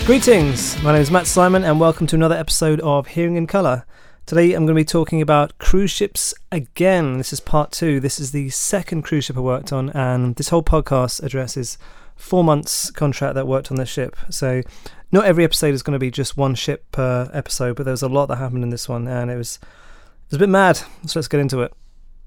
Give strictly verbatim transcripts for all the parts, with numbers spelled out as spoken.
Greetings, my name is Matt Simon and welcome to another episode of Hearing in Colour. Today I'm going to be talking about cruise ships again. This is part two. This is the second cruise ship I worked on, and this whole podcast addresses four months contract that I worked on this ship. So not every episode is going to be just one ship per episode, but there was a lot that happened in this one and it was, it was a bit mad. So let's get into it.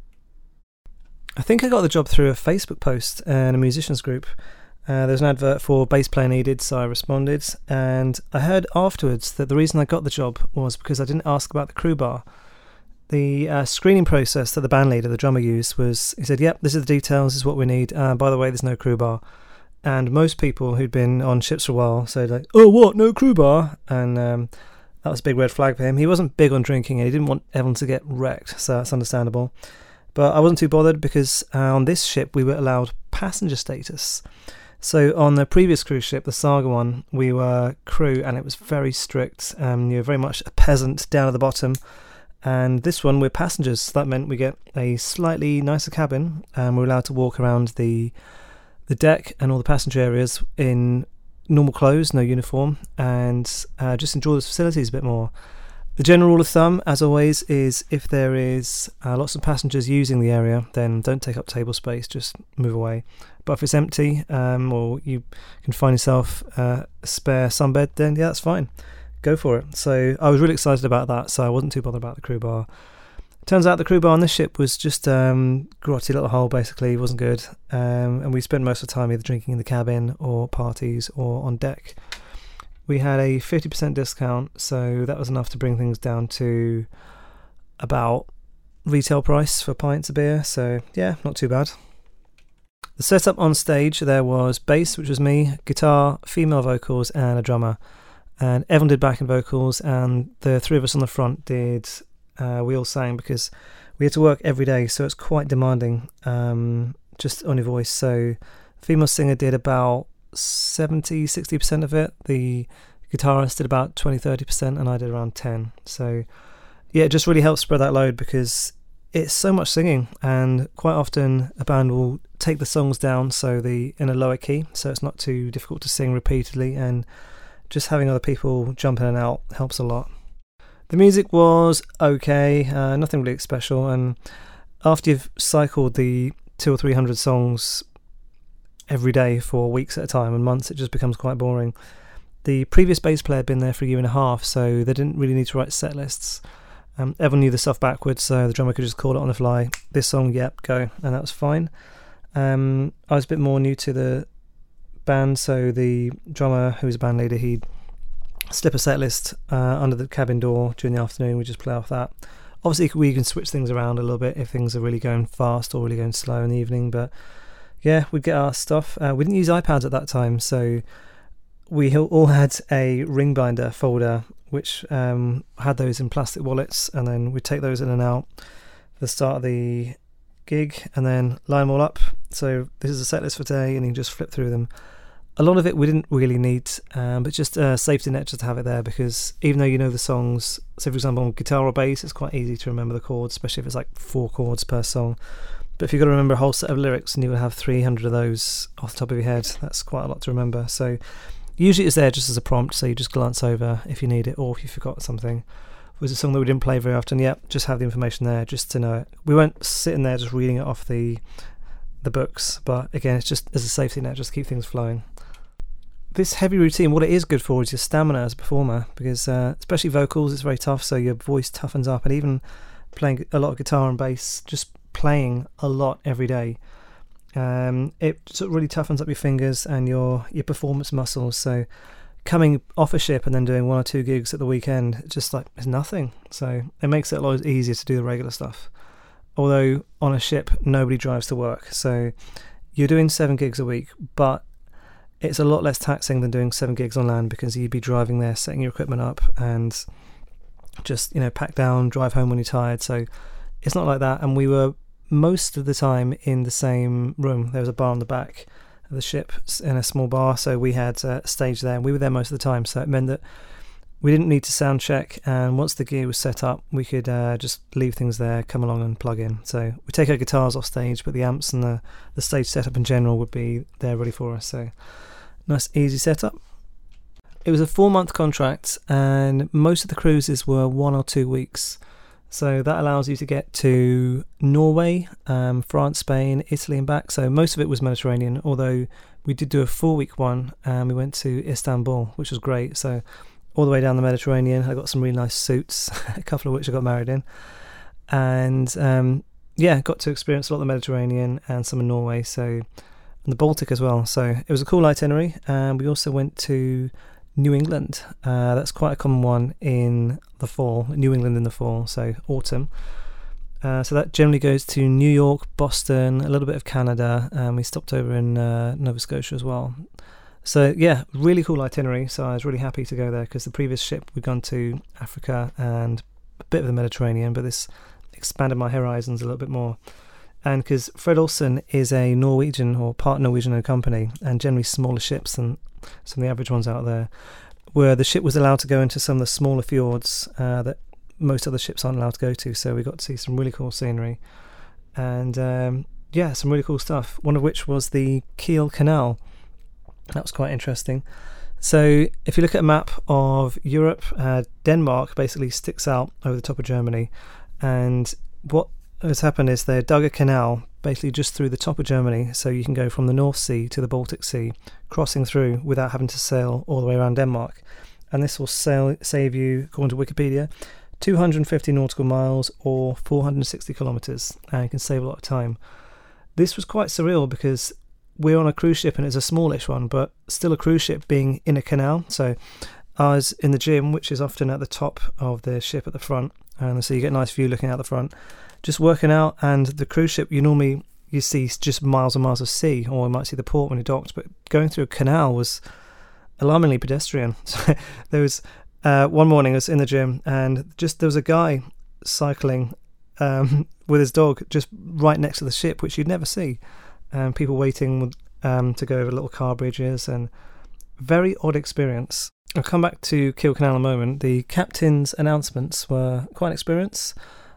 I think I got the job through a Facebook post and a musicians group. Uh, there's an advert for bass player needed, so I responded, and I heard afterwards that the reason I got the job was because I didn't ask about the crew bar. The uh, screening process that the band leader, the drummer, used was, he said, yep, this is the details, this is what we need, uh, by the way, there's no crew bar. And most people who'd been on ships for a while said, like, oh, what, no crew bar? And um, that was a big red flag for him. He wasn't big on drinking and he didn't want everyone to get wrecked, so that's understandable. But I wasn't too bothered because uh, on this ship we were allowed passenger status. So on the previous cruise ship, the Saga one, we were crew and it was very strict. Um, you were very much a peasant down at the bottom. And this one, we're passengers. So that meant we get a slightly nicer cabin and we're allowed to walk around the the deck and all the passenger areas in normal clothes, no uniform, and uh, just enjoy the facilities a bit more. The general rule of thumb, as always, is if there is uh, lots of passengers using the area, then don't take up table space, just move away. But if it's empty, um, or you can find yourself uh, a spare sunbed, then yeah, that's fine. Go for it. So I was really excited about that, so I wasn't too bothered about the crew bar. Turns out the crew bar on this ship was just um, grotty little hole, basically. It wasn't good. Um, and we spent most of the time either drinking in the cabin or parties or on deck. We had a fifty percent discount, so that was enough to bring things down to about retail price for pints of beer, so yeah, not too bad. The setup on stage, there was bass, which was me, guitar, female vocals, and a drummer. And everyone did backing vocals, and the three of us on the front did, uh, we all sang because we had to work every day, so it's quite demanding, um, just on your voice. So female singer did about seventy, sixty percent of it. The guitarist did about twenty, thirty percent, and I did around ten. So yeah, it just really helps spread that load because it's so much singing, and quite often a band will take the songs down so the in a lower key, so it's not too difficult to sing repeatedly, and just having other people jump in and out helps a lot. The music was okay, uh, nothing really special, and after you've cycled the two or three hundred songs every day for weeks at a time and months, it just becomes quite boring. The previous bass player had been there for a year and a half, so they didn't really need to write set lists. Um, everyone knew the stuff backwards, so the drummer could just call it on the fly. This song, yep, go, and that was fine. Um, I was a bit more new to the band, so the drummer, who was a band leader, he'd slip a set list uh, under the cabin door during the afternoon. We just play off that. Obviously, we can switch things around a little bit if things are really going fast or really going slow in the evening, but yeah, we'd get our stuff. Uh, we didn't use iPads at that time, so we all had a ring binder folder which um, had those in plastic wallets, and then we'd take those in and out for the start of the gig and then line them all up. So this is a set list for today, and you can just flip through them. A lot of it we didn't really need, um, but just a safety net just to have it there, because even though you know the songs, so for example on guitar or bass, it's quite easy to remember the chords, especially if it's like four chords per song. But if you've got to remember a whole set of lyrics and you would have three hundred of those off the top of your head, that's quite a lot to remember. So usually it's there just as a prompt, so you just glance over if you need it or if you forgot something. If it was a song that we didn't play very often, yeah, just have the information there just to know it. We weren't sitting there just reading it off the the books, but again, it's just as a safety net, just to keep things flowing. This heavy routine, what it is good for is your stamina as a performer, because uh, especially vocals, it's very tough, so your voice toughens up, and even playing a lot of guitar and bass, just playing a lot every day, um, it sort of really toughens up your fingers and your your performance muscles. So coming off a ship and then doing one or two gigs at the weekend, it's just like it's nothing. So it makes it a lot easier to do the regular stuff. Although on a ship nobody drives to work, so you're doing seven gigs a week, but it's a lot less taxing than doing seven gigs on land, because you'd be driving there, setting your equipment up, and just, you know, pack down, drive home when you're tired. So it's not like that. And we were most of the time in the same room. There was a bar on the back of the ship, in a small bar, so we had a stage there, and we were there most of the time. So it meant that we didn't need to sound check, and once the gear was set up, we could uh, just leave things there, come along and plug in. So we take our guitars off stage, but the amps and the, the stage setup in general would be there ready for us. So nice easy setup. It was a four-month contract, and most of the cruises were one or two weeks. So that allows you to get to Norway, um, France, Spain, Italy and back. So most of it was Mediterranean, although we did do a four-week one, and we went to Istanbul, which was great. So all the way down the Mediterranean, I got some really nice suits, a couple of which I got married in. And um, yeah, got to experience a lot of the Mediterranean and some of Norway, so and the Baltic as well. So it was a cool itinerary. And we also went to New England. Uh, that's quite a common one in the fall. New England in the fall, so autumn. Uh, so that generally goes to New York, Boston, a little bit of Canada, and we stopped over in uh, Nova Scotia as well. So yeah, really cool itinerary. So I was really happy to go there because the previous ship we'd gone to Africa and a bit of the Mediterranean, but this expanded my horizons a little bit more. And because Fred Olsen is a Norwegian or part Norwegian owned company, and generally smaller ships than some of the average ones out there, where the ship was allowed to go into some of the smaller fjords uh, that most other ships aren't allowed to go to. So we got to see some really cool scenery, and um, yeah, some really cool stuff. One of which was the Kiel Canal. That was quite interesting. So if you look at a map of Europe, uh, Denmark basically sticks out over the top of Germany, and what has happened is they dug a canal basically just through the top of Germany, so you can go from the North Sea to the Baltic Sea, crossing through without having to sail all the way around Denmark. And this will sail, save you, according to Wikipedia, two hundred fifty nautical miles or four hundred sixty kilometres, and you can save a lot of time. This was quite surreal because we're on a cruise ship and it's a smallish one, but still a cruise ship being in a canal. So I was in the gym, which is often at the top of the ship at the front, and so you get a nice view looking out the front, just working out. And the cruise ship, you normally you see just miles and miles of sea, or you might see the port when you docked, but going through a canal was alarmingly pedestrian. So there was uh, one morning I was in the gym, and just there was a guy cycling um, with his dog just right next to the ship, which you'd never see, and people waiting um, to go over little car bridges, and very odd experience. I'll come back to Kiel Canal in a moment. The captain's announcements were quite an experience.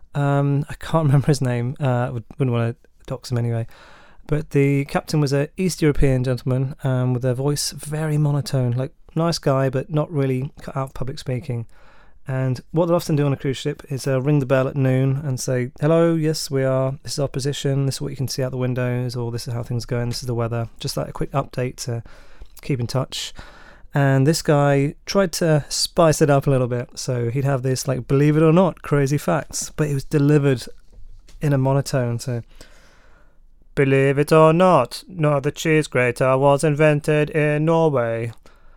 Um, I can't remember his name. Uh, I wouldn't want to dox him anyway. But the captain was an East European gentleman um, with a voice very monotone, like nice guy, but not really cut out public speaking. And what they'll often do on a cruise ship is they'll ring the bell at noon and say, hello, yes, we are, this is our position, this is what you can see out the windows, or this is how things are going, this is the weather. Just like a quick update to keep in touch. And this guy tried to spice it up a little bit. So he'd have this, like, believe it or not, crazy facts. But it was delivered in a monotone. So, believe it or not, no, the cheese grater was invented in Norway.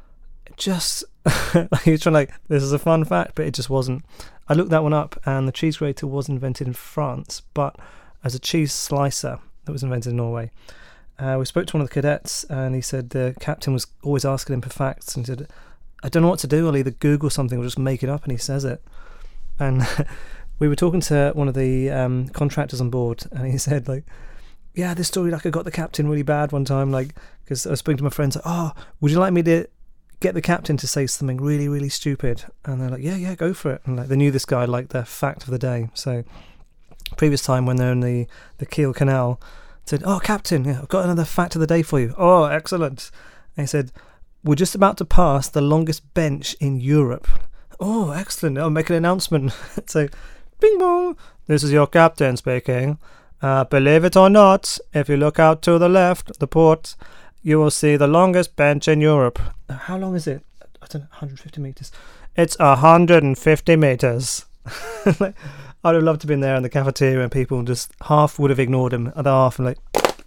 Just, like, he was trying, like, this is a fun fact, but it just wasn't. I looked that one up, and the cheese grater was invented in France, but as a cheese slicer that was invented in Norway. Uh, we spoke to one of the cadets, and he said the captain was always asking him for facts, and he said, I don't know what to do, I'll either Google something or just make it up, and he says it. And we were talking to one of the um, contractors on board, and he said, like, yeah, this story, like, I got the captain really bad one time, like, because I was speaking to my friends, like, oh, would you like me to get the captain to say something really, really stupid? And they're like, yeah, yeah, go for it. And like, they knew this guy like the fact of the day. So previous time when they're in the, the Kiel Canal, said, oh, captain, yeah, I've got another fact of the day for you. Oh, excellent. And he said, we're just about to pass the longest bench in Europe. Oh, excellent. I'll make an announcement. So, bing bong, this is your captain speaking. Uh, believe it or not, if you look out to the left, the port, you will see the longest bench in Europe. How long is it? I don't know, one hundred fifty metres. It's one hundred fifty metres. Like, I'd have loved to have been there in the cafeteria and people just half would have ignored him. Other half and like,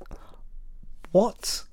what?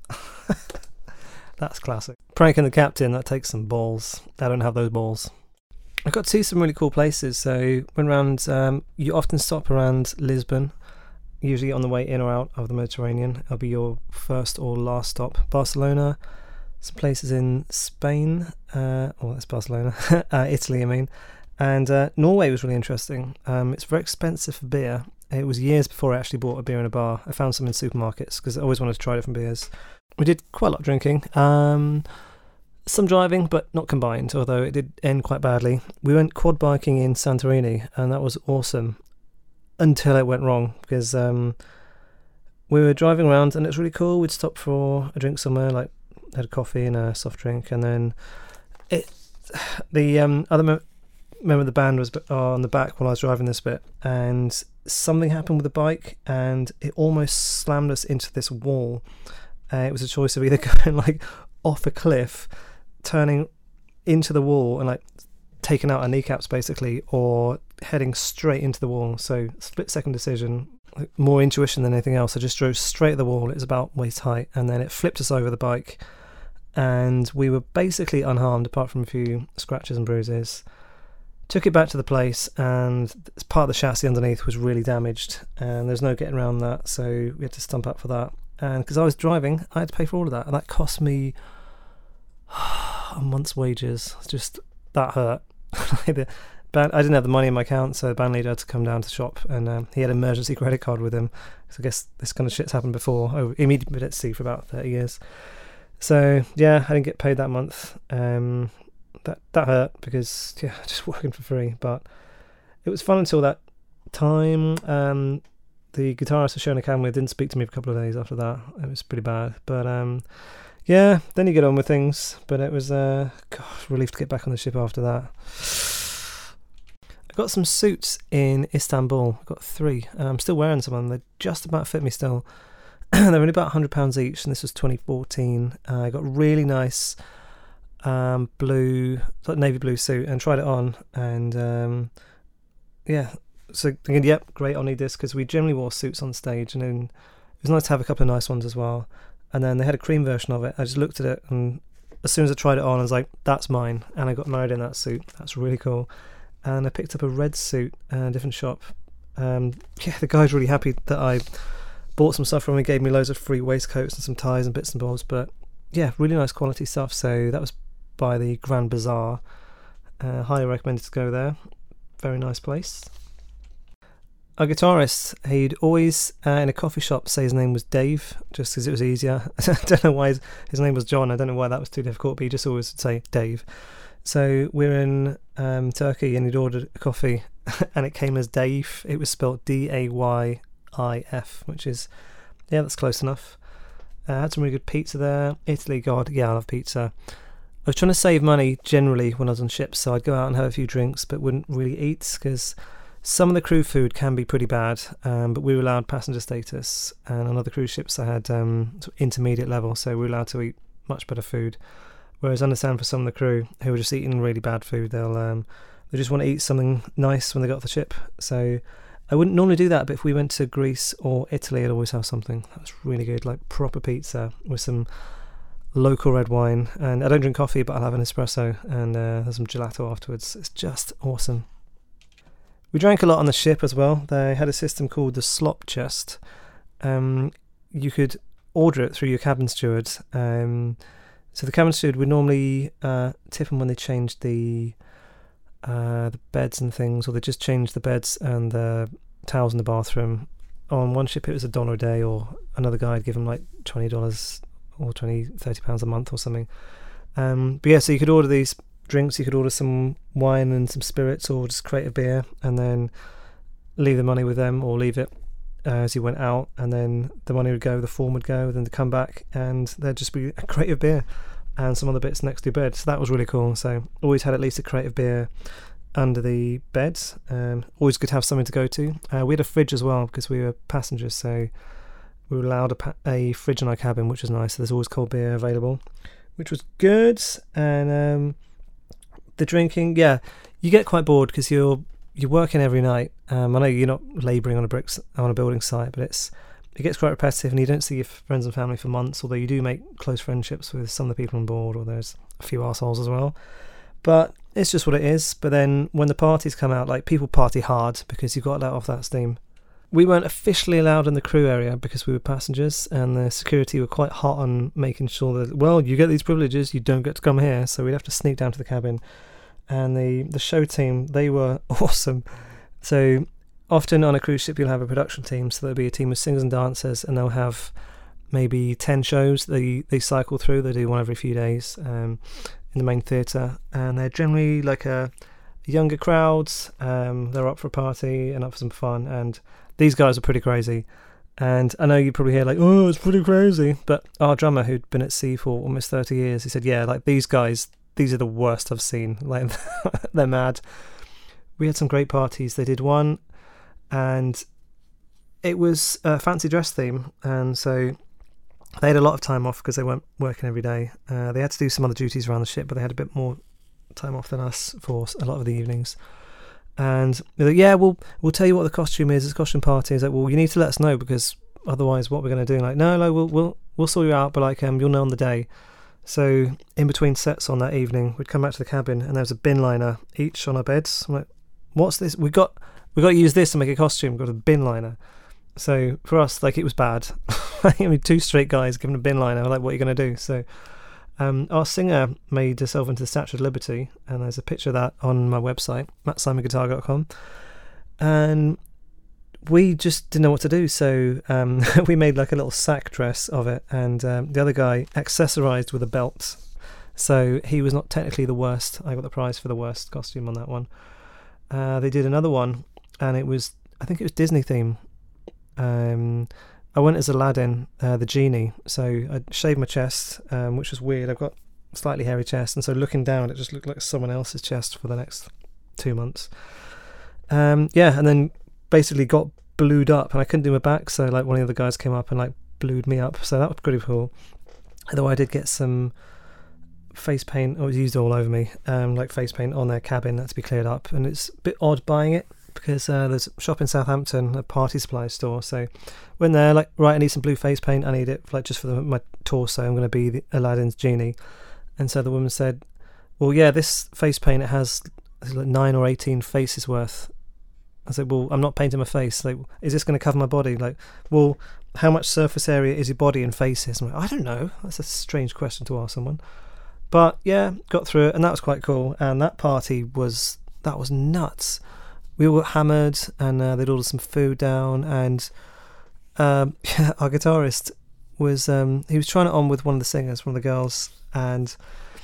That's classic. Pranking the captain, that takes some balls. I don't have those balls. I got to see some really cool places. So went around, um, you often stop around Lisbon, usually on the way in or out of the Mediterranean. It'll be your first or last stop. Barcelona, some places in Spain, uh, oh, that's Barcelona, uh, Italy, I mean. And uh, Norway was really interesting. Um, it's very expensive for beer. It was years before I actually bought a beer in a bar. I found some in supermarkets because I always wanted to try different beers. We did quite a lot of drinking. Um, some driving, but not combined, although it did end quite badly. We went quad biking in Santorini, and that was awesome until it went wrong because um, we were driving around and it was really cool. We'd stop for a drink somewhere, like had a coffee and a soft drink, and then it the um, other mem- member of the band was on the back while I was driving this bit, and something happened with the bike, and it almost slammed us into this wall. Uh, it was a choice of either going like off a cliff, turning into the wall and like taking out our kneecaps basically, or heading straight into the wall. So split second decision, like, more intuition than anything else. I just drove straight at the wall. It was about waist height, and then it flipped us over the bike, and we were basically unharmed apart from a few scratches and bruises. Took it back to the place, and part of the chassis underneath was really damaged, and there's no getting around that, so we had to stump up for that. And because I was driving, I had to pay for all of that, and that cost me a month's wages. Just that hurt. the band, I didn't have the money in my account, so the band leader had to come down to the shop, and um, he had an emergency credit card with him. So I guess this kind of shit's happened before. Oh, immediately for about thirty years. So yeah, I didn't get paid that month. Um, that that hurt because yeah, just working for free. But it was fun until that time. Um, the guitarist I was showing a cam with didn't speak to me for a couple of days after that. It was pretty bad. But um, yeah, then you get on with things. But it was uh, gosh, relief to get back on the ship after that. I got some suits in Istanbul. I got three. And I'm still wearing some of them. They just about fit me still. They're only about one hundred pounds each, and this was twenty fourteen. Uh, I got really nice um, blue, like navy blue suit, and tried it on. And um, yeah, so thinking, yep, great, I'll need this, because we generally wore suits on stage, and then it was nice to have a couple of nice ones as well. And then they had a cream version of it. I just looked at it, and as soon as I tried it on, I was like, that's mine. And I got married in that suit. That's really cool. And I picked up a red suit at a different shop. Um, yeah, the guy's really happy that I bought some stuff from him. He gave me loads of free waistcoats and some ties and bits and bobs. But yeah, really nice quality stuff. So that was by the Grand Bazaar. Uh, highly recommended to go there. Very nice place. Our guitarist, he'd always uh, in a coffee shop say his name was Dave, just because it was easier. I don't know why his, his name was John. I don't know why that was too difficult, but he just always would say Dave. So we're in um, Turkey, and he'd ordered a coffee, and it came as Dave. It was spelled D A Y I F, which is, yeah, that's close enough. I uh, had some really good pizza there. Italy, God, yeah, I love pizza. I was trying to save money generally when I was on ships, so I'd go out and have a few drinks, but wouldn't really eat, because some of the crew food can be pretty bad, um, but we were allowed passenger status, and on other cruise ships I had um, sort of intermediate level, so we were allowed to eat much better food. Whereas I understand for some of the crew who are just eating really bad food, they'll um, they just want to eat something nice when they got off the ship. So I wouldn't normally do that, but if we went to Greece or Italy, I'd always have something that's really good, like proper pizza with some local red wine. And I don't drink coffee, but I'll have an espresso, and uh, there's some gelato afterwards. It's just awesome. We drank a lot on the ship as well. They had a system called the slop chest. Um, you could order it through your cabin steward. Um, so the cabin steward would normally uh, tip them when they changed the uh, the beds and things, or they just changed the beds and the towels in the bathroom. On one ship it was a dollar a day, or another guy would give them like twenty dollars or twenty, thirty pounds a month or something. Um, but yeah, so you could order these drinks, you could order some wine and some spirits, or just crate of beer, and then leave the money with them, or leave it uh, as you went out, and then the money would go, the form would go, then they'd come back, and there'd just be a crate of beer and some other bits next to your bed. So that was really cool. So always had at least a crate of beer under the bed. Um, always good to have something to go to. Uh, we had a fridge as well, because we were passengers, so we were allowed a, pa- a fridge in our cabin, which was nice. So there's always cold beer available, which was good. And um, the drinking, yeah, you get quite bored because you're you're working every night. Um, I know you're not labouring on a bricks on a building site, but it's it gets quite repetitive, and you don't see your friends and family for months. Although you do make close friendships with some of the people on board, or there's a few arseholes as well. But it's just what it is. But then when the parties come out, like, people party hard because you've got to let off that steam. We weren't officially allowed in the crew area because we were passengers, and the security were quite hot on making sure that, well, you get these privileges, you don't get to come here. So we'd have to sneak down to the cabin. And the, the show team, they were awesome. So often on a cruise ship you'll have a production team, so there'll be a team of singers and dancers, and they'll have maybe ten shows they, they cycle through. They do one every few days um, in the main theatre, and they're generally like a younger crowds. Um, they're up for a party and up for some fun, and these guys are pretty crazy. And I know you probably hear like, oh, it's pretty crazy, but our drummer, who'd been at sea for almost thirty years, he said, yeah, like, these guys, these are the worst I've seen. Like, they're mad. We had some great parties. They did one, and it was a fancy dress theme, and so they had a lot of time off because they weren't working every day. Uh, they had to do some other duties around the ship, but they had a bit more time off than us for a lot of the evenings. And they're like, yeah, we'll we'll tell you what the costume is. It's a costume party. It's like, well, you need to let us know, because otherwise, what we're going to do? Like, no, no, we'll we'll we'll sort you out, but like, um, you'll know on the day. So in between sets on that evening, we'd come back to the cabin, and there was a bin liner each on our beds. I'm like, what's this? We got we got to use this to make a costume. We've got a bin liner. So for us, like, it was bad. I mean, two straight guys given a bin liner. We're like, what are you going to do? So um, our singer made herself into the Statue of Liberty, and there's a picture of that on my website, matt simon guitar dot com. And we just didn't know what to do, so um, we made like a little sack dress of it, and um, the other guy accessorized with a belt. So he was not technically the worst. I got the prize for the worst costume on that one. Uh, they did another one, and it was, I think it was Disney theme. Um, I went as Aladdin, uh, the genie. So I shaved my chest, um, which was weird. I've got a slightly hairy chest, and so looking down, it just looked like someone else's chest for the next two months. Um, yeah, and then basically got blued up, and I couldn't do my back, so like one of the other guys came up and like blued me up. So that was pretty cool. Although I did get some face paint, or it was used all over me, um, like face paint on their cabin. That to be cleared up, and it's a bit odd buying it, because uh, there's a shop in Southampton, a party supply store. So went there, like, right, I need some blue face paint. I need it like just for the, my torso. I'm going to be the Aladdin's genie. And so the woman said, well, yeah, this face paint, it has like nine or eighteen faces worth. I said, well, I'm not painting my face. Like, is this going to cover my body? Like, well, how much surface area is your body in faces? I'm like, I don't know. That's a strange question to ask someone. But yeah, got through it, and that was quite cool. And that party was, that was nuts. We were hammered, and uh, they'd ordered some food down, and um, our guitarist was, um, he was trying it on with one of the singers, one of the girls, and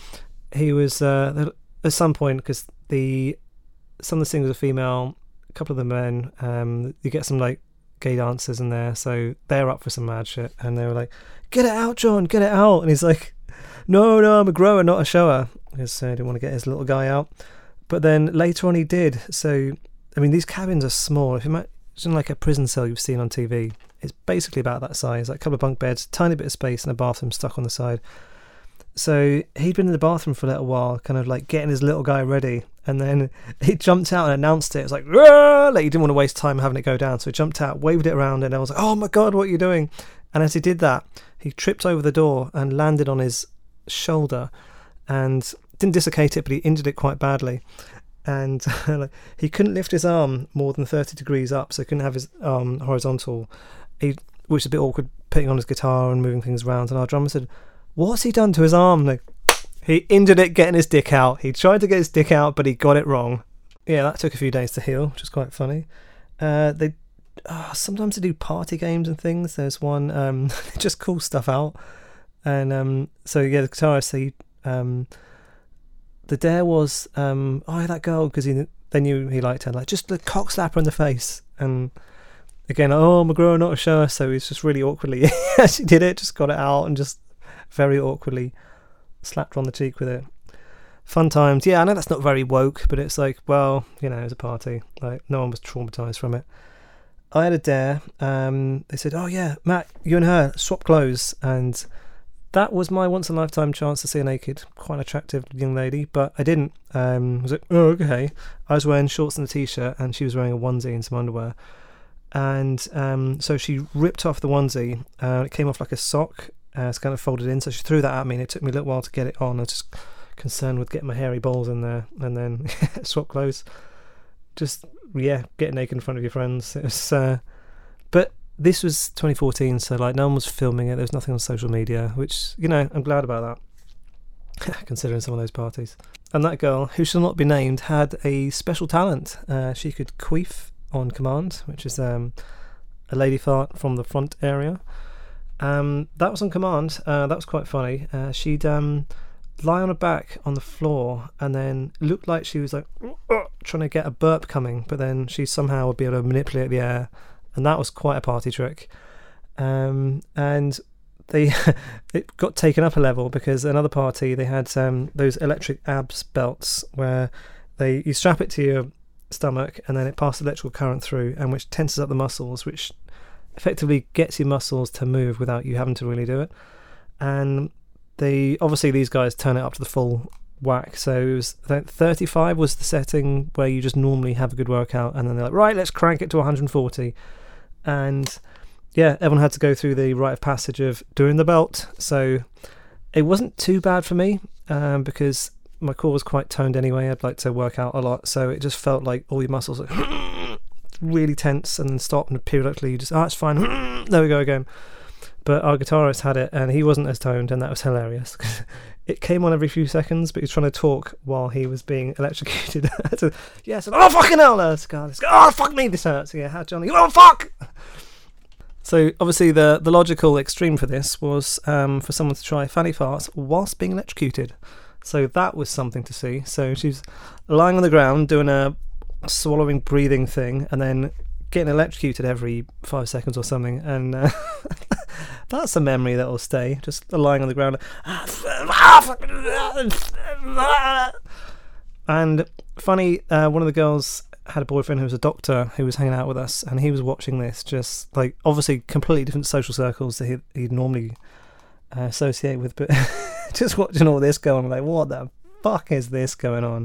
he was, uh, at some point, because the, some of the singers are female, a couple of the men, um, you get some like gay dancers in there, so they're up for some mad shit, and they were like, get it out, John, get it out. And he's like, no, no, I'm a grower, not a shower, because uh, I didn't want to get his little guy out. But then later on he did. So I mean, these cabins are small. If you imagine like a prison cell you've seen on T V, it's basically about that size, like a couple of bunk beds, tiny bit of space, and a bathroom stuck on the side. So he'd been in the bathroom for a little while, kind of like getting his little guy ready, and then he jumped out and announced it. It was like, Rah! Like, he didn't want to waste time having it go down, so he jumped out, waved it around, and I was like, oh my god, what are you doing? And as he did that, he tripped over the door and landed on his shoulder, and didn't dislocate it, but he injured it quite badly. And like, he couldn't lift his arm more than thirty degrees up, so he couldn't have his arm horizontal, he, which is a bit awkward, putting on his guitar and moving things around. And our drummer said, what's he done to his arm? Like, he injured it getting his dick out. He tried to get his dick out, but he got it wrong. Yeah, that took a few days to heal, which was quite funny. Uh, they uh, sometimes they do party games and things. There's one, um, just cool stuff out. And um, so yeah, the guitarist, he, um, the dare was, um, oh, that girl, because he they knew he liked her, like, just the cock slap her in the face. And again, oh, I'm a grower, not a shower. So he's just really awkwardly, she did it, just got it out, and just very awkwardly slapped her on the cheek with it. Fun times. Yeah, I know that's not very woke, but it's like, well, you know, it was a party. Like, no one was traumatized from it. I had a dare. Um, they said, oh yeah, Matt, you and her swap clothes, and that was my once in a lifetime chance to see a naked, quite attractive young lady, but I didn't. Um, I was like, oh, okay. I was wearing shorts and a t-shirt, and she was wearing a onesie and some underwear. And um, so she ripped off the onesie. Uh, it came off like a sock. Uh, it's kind of folded in, so she threw that at me, and it took me a little while to get it on. I was just concerned with getting my hairy balls in there, and then swap clothes. Just, yeah, get naked in front of your friends. It was, uh, but this was twenty fourteen, so like no one was filming it. There was nothing on social media, which, you know, I'm glad about that, considering some of those parties. And that girl, who shall not be named, had a special talent. Uh, she could queef on command, which is um, a lady fart from the front area. Um, that was on command. Uh, that was quite funny. Uh, she'd um, lie on her back on the floor, and then looked like she was like uh, trying to get a burp coming, but then she somehow would be able to manipulate the air, and that was quite a party trick. Um, and they it got taken up a level because another party, they had um, those electric abs belts where they you strap it to your stomach and then it passes electrical current through, and which tenses up the muscles, which effectively gets your muscles to move without you having to really do it. And they obviously these guys turn it up to the full whack, so it was thirty-five was the setting where you just normally have a good workout, and then they're like, right, let's crank it to one hundred forty. And yeah, everyone had to go through the rite of passage of doing the belt. So it wasn't too bad for me um, because my core was quite toned anyway. I'd like to work out a lot, so it just felt like all your muscles are really tense and then stop, and periodically you just, oh, it's fine, there we go again. But our guitarist had it and he wasn't as toned, and that was hilarious. It came on every few seconds, but he was trying to talk while he was being electrocuted. So, yeah, so, oh fucking hell, let's go, let's go, oh fuck me, this hurts. Yeah, how Johnny, oh fuck. So obviously the, the logical extreme for this was um, for someone to try fanny farts whilst being electrocuted. So that was something to see. So she's lying on the ground doing a swallowing, breathing thing, and then getting electrocuted every five seconds or something. And uh, that's a memory that will stay. Just lying on the ground. And funny, uh, one of the girls had a boyfriend who was a doctor who was hanging out with us, and he was watching this, just like obviously completely different social circles that he, he'd normally uh, associate with, but just watching all this go on, like, what the fuck is this going on?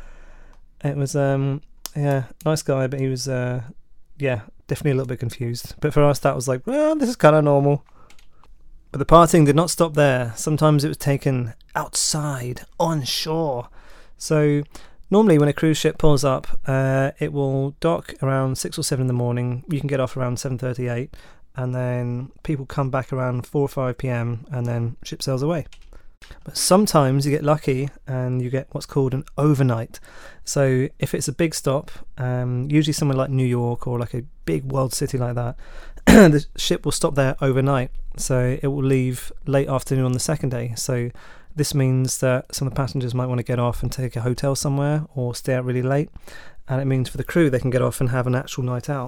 It was um yeah, nice guy, but he was uh yeah, definitely a little bit confused. But for us that was like, well, this is kind of normal. But the partying did not stop there. Sometimes it was taken outside on shore. So normally when a cruise ship pulls up, uh, it will dock around six or seven in the morning. You can get off around seven thirty, eight, and then people come back around four or five p.m. and then ship sails away. But sometimes you get lucky and you get what's called an overnight. So if it's a big stop, um, usually somewhere like New York or like a big world city like that, the ship will stop there overnight. So it will leave late afternoon on the second day. So this means that some of the passengers might want to get off and take a hotel somewhere or stay out really late. And it means for the crew they can get off and have an actual night out.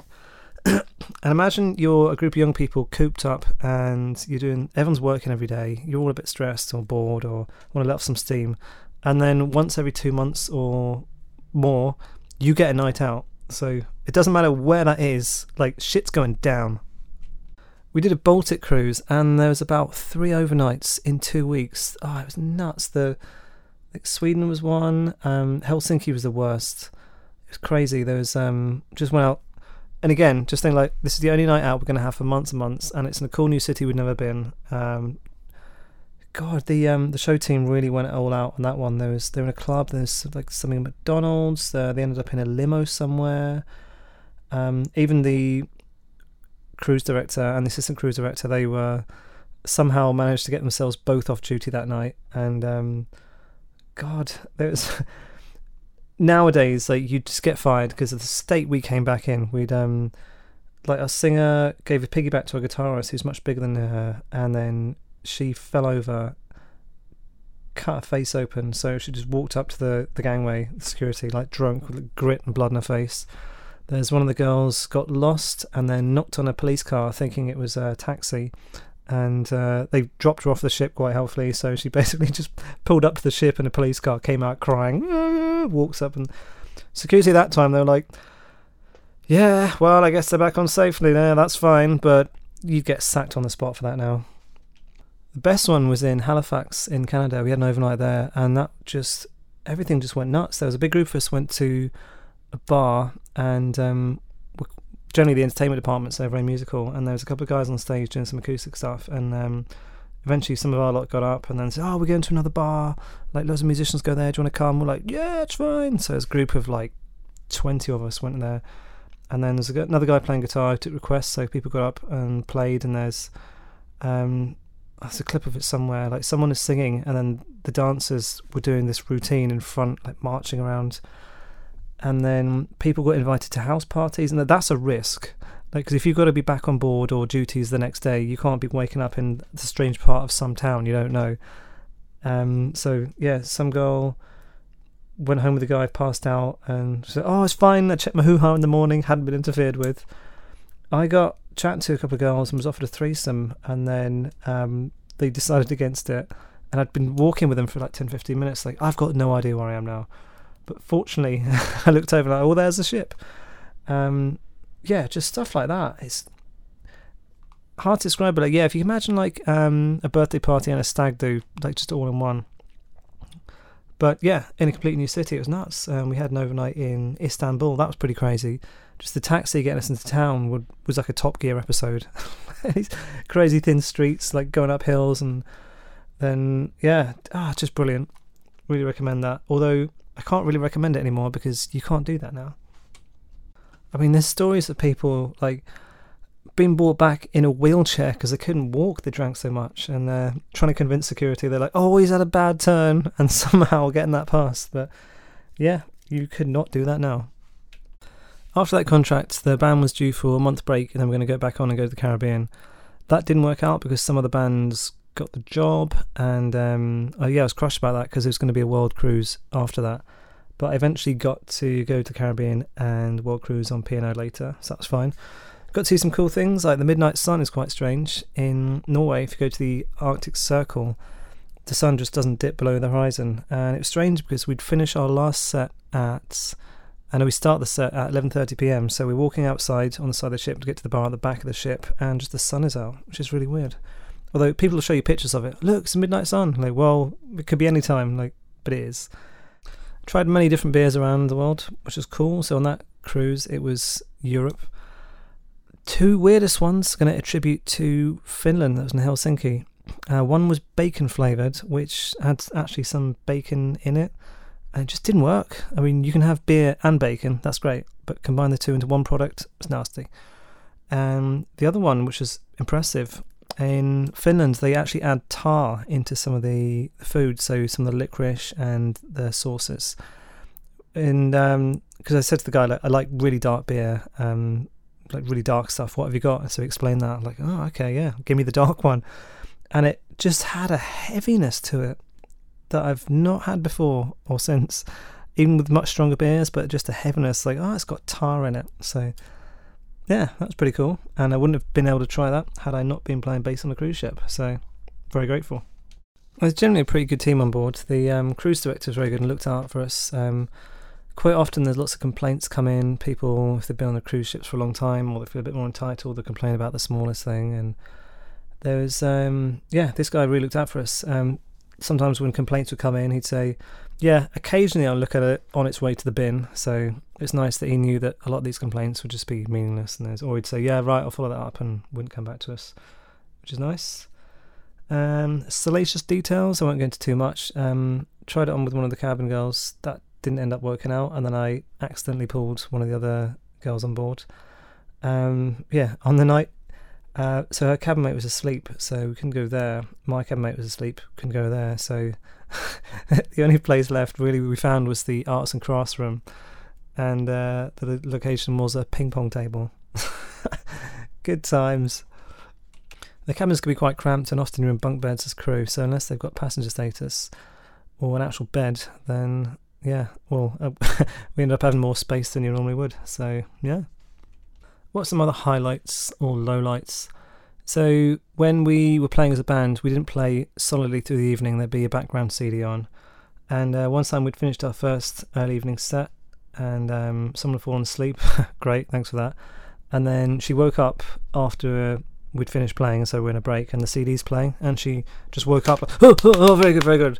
And imagine you're a group of young people cooped up and you're doing, everyone's working every day, you're all a bit stressed or bored or want to let off some steam, and then once every two months or more you get a night out. So it doesn't matter where that is, like shit's going down. We did a Baltic cruise and there was about three overnights in two weeks. Oh, it was nuts. The like Sweden was one, um, Helsinki was the worst. It was crazy. There was um, just went out. And again, just think like, this is the only night out we're going to have for months and months, and it's in a cool new city we've never been. Um, God, the um, the show team really went all out on that one. There was they were in a club. There's like something at McDonald's. Uh, they ended up in a limo somewhere. Um, even the cruise director and the assistant cruise director, they were somehow managed to get themselves both off duty that night. And um, God, there was. Nowadays, like, you just get fired because of the state we came back in. We'd um like our singer gave a piggyback to a guitarist who's much bigger than her, and then she fell over, cut her face open, so she just walked up to the, the gangway, the security, like drunk with grit and blood in her face. There's one of the girls got lost and then knocked on a police car thinking it was a taxi, and uh, they dropped her off the ship quite helpfully, so she basically just pulled up to the ship and a police car came out crying, walks up, and security at that time, they were like, yeah, well, I guess they're back on safely there, that's fine, but you'd get sacked on the spot for that now. The best one was in Halifax in Canada. We had an overnight there, and that just, everything just went nuts. There was a big group of us went to a bar, and um, generally the entertainment department's over a musical, and there was a couple of guys on stage doing some acoustic stuff, and um, eventually some of our lot got up and then said, oh, we're going to another bar, like loads of musicians go there, do you want to come? We're like, yeah, it's fine. So there's a group of like twenty of us went there, and then there's another guy playing guitar who took requests, so people got up and played, and there's um there's a clip of it somewhere, like someone is singing and then the dancers were doing this routine in front, like marching around, and then people got invited to house parties, and that's a risk, like, because if you've got to be back on board or duties the next day, you can't be waking up in the strange part of some town you don't know. Um so yeah, some girl went home with a guy, passed out, and said, oh, it's fine, I checked my hoo-ha in the morning, hadn't been interfered with. I got chatting to a couple of girls and was offered a threesome, and then um, they decided against it. And I'd been walking with them for like ten, fifteen minutes. Like, I've got no idea where I am now. But fortunately, I looked over like, oh, there's the ship. Um, yeah, just stuff like that. It's hard to describe, but like, yeah, if you can imagine like um, a birthday party and a stag do, like just all in one. But yeah, in a completely new city, it was nuts. Um, we had an overnight in Istanbul. That was pretty crazy. Just the taxi getting us into town would, was like a Top Gear episode. These crazy thin streets, like going up hills, and then yeah, ah, just brilliant. Really recommend that. Although I can't really recommend it anymore because you can't do that now. I mean, there's stories of people like being brought back in a wheelchair because they couldn't walk, they drank so much, and they're trying to convince security. They're like, oh, he's had a bad turn, and somehow getting that past. But yeah, you could not do that now. After that contract, the band was due for a month break, and then we're going to go back on and go to the Caribbean. That didn't work out because some of the bands got the job, and um, oh yeah, I was crushed about that because it was going to be a world cruise after that. But I eventually got to go to the Caribbean and world cruise on P and O later, so that was fine. Got to see some cool things, like the midnight sun is quite strange. In Norway, if you go to the Arctic Circle, the sun just doesn't dip below the horizon. And it was strange because we'd finish our last set at, I know we start the set at eleven thirty p.m, so we're walking outside on the side of the ship to get to the bar at the back of the ship, and just the sun is out, which is really weird. Although people will show you pictures of it. Look, it's a midnight sun. Like, well, it could be any time, like, but it is. Tried many different beers around the world, which was cool. So on that cruise, it was Europe. Two weirdest ones going to attribute to Finland. That was in Helsinki. Uh, one was bacon flavoured, which had actually some bacon in it, and it just didn't work. I mean, you can have beer and bacon, that's great, but combine the two into one product, it's nasty. And the other one, which is impressive, in Finland they actually add tar into some of the food, so some of the licorice and the sauces. And um, because I said to the guy, like, I like really dark beer, um, like really dark stuff, what have you got? And so he explained that. I'm like, oh, okay, yeah, give me the dark one. And it just had a heaviness to it that I've not had before or since, even with much stronger beers, but just a heaviness, like, oh, it's got tar in it. So yeah, that's pretty cool. And I wouldn't have been able to try that had I not been playing bass on a cruise ship. So very grateful. There's generally a pretty good team on board. The um, cruise director was very good and looked out for us. Um, Quite often there's lots of complaints come in. People, if they've been on the cruise ships for a long time or they feel a bit more entitled, they complain about the smallest thing. And there was, um, yeah, this guy really looked out for us. Um, sometimes when complaints would come in, he'd say, yeah, occasionally I'll look at it on its way to the bin. So it's nice that he knew that a lot of these complaints would just be meaningless. And there's, or he'd say, yeah, right, I'll follow that up, and wouldn't come back to us, which is nice. Um, salacious details, I won't go into too much. Um, tried it on with one of the cabin girls. That didn't end up working out, and then I accidentally pulled one of the other girls on board. Um, yeah, on the night, uh, so her cabin mate was asleep, so we couldn't go there. My cabin mate was asleep, couldn't go there. So the only place left really we found was the arts and crafts room, and uh, the location was a ping pong table. Good times. The cabins can be quite cramped, and often you're in bunk beds as crew, so unless they've got passenger status or an actual bed, then yeah, well, uh, we ended up having more space than you normally would. So yeah. What's some other highlights or lowlights? So when we were playing as a band, we didn't play solidly through the evening. There'd be a background C D on, and uh, one time we'd finished our first early evening set, and um, someone had fallen asleep. Great, thanks for that. And then she woke up after uh, we'd finished playing, so we're in a break, and the C D's playing, and she just woke up. Oh, oh, oh very good, very good.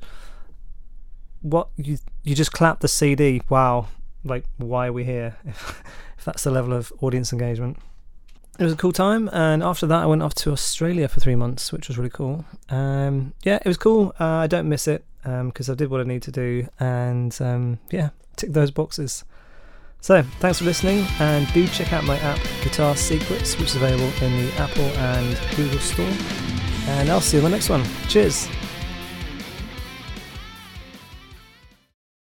What, you you just clapped the C D? Wow, like, why are we here if, if that's the level of audience engagement? It was a cool time, and after that I went off to Australia for three months, which was really cool. Um, yeah, it was cool. uh, I don't miss it because um, I did what I need to do, and um, yeah, tick those boxes. So thanks for listening, and do check out my app Guitar Secrets, which is available in the Apple and Google store, and I'll see you on the next one. Cheers.